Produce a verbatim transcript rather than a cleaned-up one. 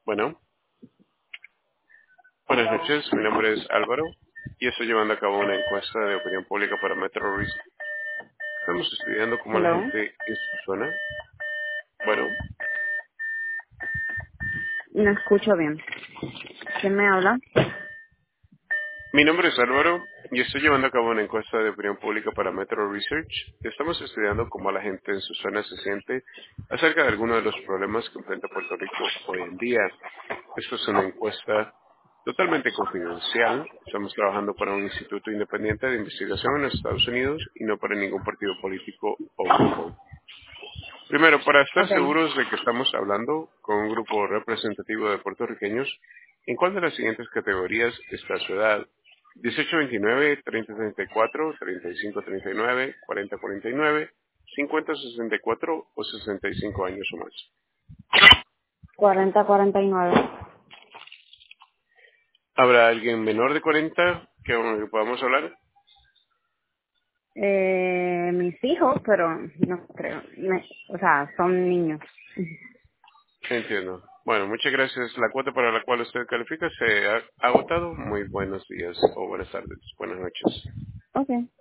Bueno, buenas noches, mi nombre es Álvaro y estoy llevando a cabo una encuesta de opinión pública para Metro Research. Estamos estudiando cómo la Hello. gente en su zona. Bueno, No escucho bien. ¿Quién me habla? mi nombre es Álvaro y estoy llevando a cabo una encuesta de opinión pública para Metro Research. Estamos estudiando cómo la gente en su zona se siente acerca de algunos de los problemas que enfrenta Puerto Rico hoy en día. Esto es una encuesta totalmente confidencial. Estamos trabajando para un instituto independiente de investigación en los Estados Unidos y no para ningún partido político o grupo. Primero, para estar Okay. seguros de que estamos hablando con un grupo representativo de puertorriqueños, ¿en cuál de las siguientes categorías está su edad? dieciocho a veintinueve, treinta a treinta y cuatro, treinta y cinco a treinta y nueve, cuarenta a cuarenta y nueve, cincuenta a sesenta y cuatro o sesenta y cinco años o más. cuarenta cuarenta y nueve. ¿Habrá alguien menor de cuarenta que, con el que podamos hablar? Eh, mis hijos, pero no creo. Me- o sea, son niños. Entiendo. Bueno, muchas gracias. La cuota para la cual usted califica se ha agotado. Muy buenos días o buenas tardes. Buenas noches. Okay.